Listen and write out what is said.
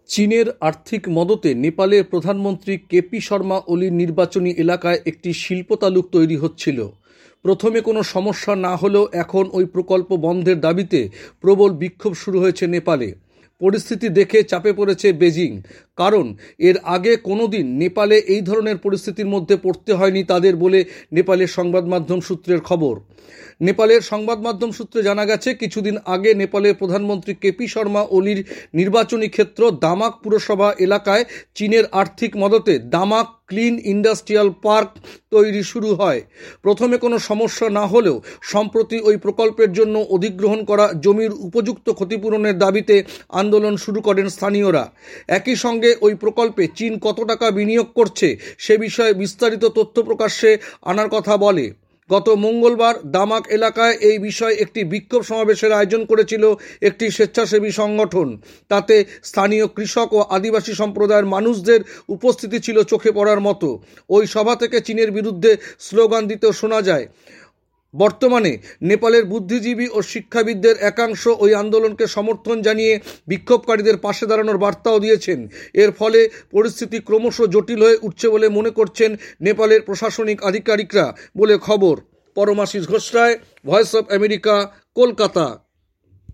চীনের আর্থিক মদতে নেপালের প্রধানমন্ত্রী কেপি শর্মা ওলির নির্বাচনী এলাকায় একটি শিল্প তালুক তৈরি হচ্ছিল। প্রথমে কোনো সমস্যা না হলেও এখন ওই প্রকল্প বন্ধের দাবিতে প্রবল বিক্ষোভ শুরু হয়েছে নেপালে। পরিস্থিতি দেখে চাপে পড়েছে বেজিং, কারণ এর আগে কোনোদিন নেপালে এই ধরনের পরিস্থিতির মধ্যে পড়তে হয়নি তাদের বলে নেপালের সংবাদ মাধ্যম সূত্রের খবর। নেপালের সংবাদ মাধ্যম সূত্রে জানা গেছে, কিছুদিন আগে নেপালের প্রধানমন্ত্রী কেপি শর্মা ওলির নির্বাচনী ক্ষেত্র দামাক পুরসভা এলাকায় চীনের আর্থিক মদতে দামাক ক্লিন ইন্ডাস্ট্রিয়াল পার্ক তৈরি শুরু হয়। প্রথমে কোনো সমস্যা না হলেও সম্প্রতি ওই প্রকল্পের জন্য অধিগ্রহণ করা জমির উপযুক্ত ক্ষতিপূরণের দাবিতে আন্দোলন শুরু করেন স্থানীয়রা। একই সঙ্গে ওই প্রকল্পে চীন কত টাকা বিনিয়োগ করছে সে বিষয়ে বিস্তারিত তথ্য প্রকাশ্যে আনার কথা বলে। গত মঙ্গলবার দামাক এলাকায় এই বিষয়ে একটি বিক্ষোভ সমাবেশের আয়োজন করেছিল একটি স্বেচ্ছাসেবী সংগঠন। তাতে স্থানীয় কৃষক ও আদিবাসী সম্প্রদায়ের মানুষদের উপস্থিতি ছিল চোখে পড়ার মতো। ওই সভা থেকে চীনের বিরুদ্ধে স্লোগান দিতেও শোনা যায়। বর্তমানে নেপালের বুদ্ধিজীবী ও শিক্ষাবিদদের একাংশ ওই আন্দোলনকে সমর্থন জানিয়ে বিক্ষোভকারীদের পাশে দাঁড়ানোর বার্তাও দিয়েছেন। এর ফলে পরিস্থিতি ক্রমশ জটিল হয়ে উঠছে বলে মনে করছেন নেপালের প্রশাসনিক আধিকারিকরা বলে খবর। Paramashish Ghosh Roy, Voice of America, Kolkata.